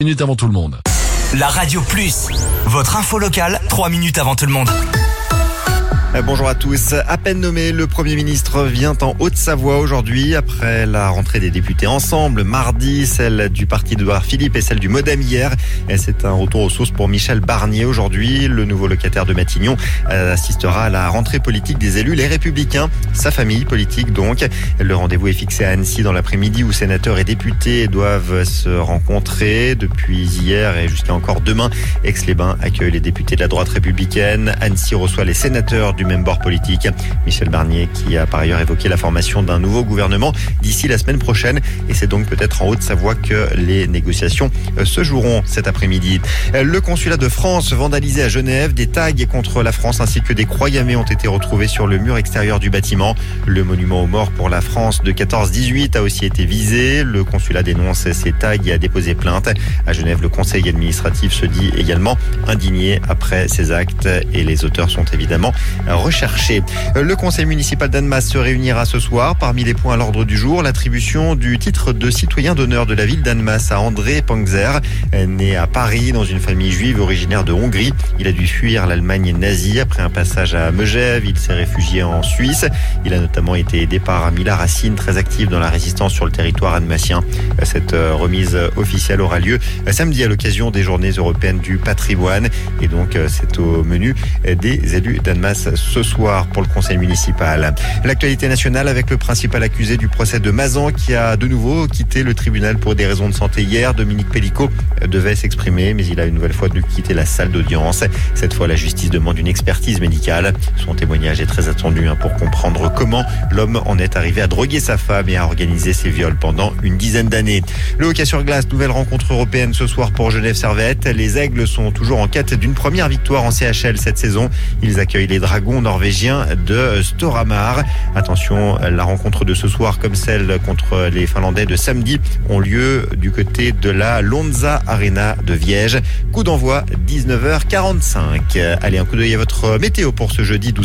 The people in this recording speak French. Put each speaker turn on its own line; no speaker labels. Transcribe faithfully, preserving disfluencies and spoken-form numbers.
Minutes avant tout le monde.
La Radio Plus, votre info locale, trois minutes avant tout le monde.
Bonjour à tous. À peine nommé, le Premier ministre vient en Haute-Savoie aujourd'hui après la rentrée des députés Ensemble mardi, celle du parti d'Édouard Philippe et celle du Modem hier. Et c'est un retour aux sources pour Michel Barnier aujourd'hui. Le nouveau locataire de Matignon assistera à la rentrée politique des élus, les Républicains, sa famille politique donc. Le rendez-vous est fixé à Annecy dans l'après-midi où sénateurs et députés doivent se rencontrer. Depuis hier et jusqu'à encore demain, Aix-les-Bains accueille les députés de la droite républicaine. Annecy reçoit les sénateurs du même bord politique. Michel Barnier qui a par ailleurs évoqué la formation d'un nouveau gouvernement d'ici la semaine prochaine. Et c'est donc peut-être en Haute-Savoie que les négociations se joueront cet après-midi. Le consulat de France vandalisé à Genève, des tags contre la France ainsi que des croix gammées ont été retrouvés sur le mur extérieur du bâtiment. Le monument aux morts pour la France de quatorze dix-huit a aussi été visé. Le consulat dénonce ces tags et a déposé plainte. À Genève, le conseil administratif se dit également indigné après ces actes et les auteurs sont évidemment recherchés. Le conseil municipal d'Annemasse se réunira ce soir. Parmi les points à l'ordre du jour, l'attribution du titre de citoyen d'honneur de la ville d'Annemasse à André Pangzer, né à Paris dans une famille juive originaire de Hongrie. Il a dû fuir l'Allemagne nazie après un passage à Megève. Il s'est réfugié en Suisse. Il a notamment été aidé par Mila Racine, très active dans la résistance sur le territoire annemassien. Cette remise officielle aura lieu samedi à l'occasion des journées européennes du patrimoine. Et donc, c'est au menu des élus d'Annemasse ce soir pour le conseil municipal. L'actualité nationale avec le principal accusé du procès de Mazan qui a de nouveau quitté le tribunal pour des raisons de santé hier. Dominique Pellicot devait s'exprimer, mais il a une nouvelle fois dû quitter la salle d'audience. Cette fois, la justice demande une expertise médicale. Son témoignage est très attendu pour comprendre comment l'homme en est arrivé à droguer sa femme et à organiser ses viols pendant une dizaine d'années. Le hockey sur glace, nouvelle rencontre européenne ce soir pour Genève Servette. Les Aigles sont toujours en quête d'une première victoire en C H L cette saison. Ils accueillent les Dragons norvégiens de Storhamar. Attention, la rencontre de ce soir comme celle contre les Finlandais de samedi ont lieu du côté de la Lonza Arena de Viège. Coup d'envoi dix-neuf heures quarante-cinq. Allez, un coup d'œil à votre météo pour ce jeudi douze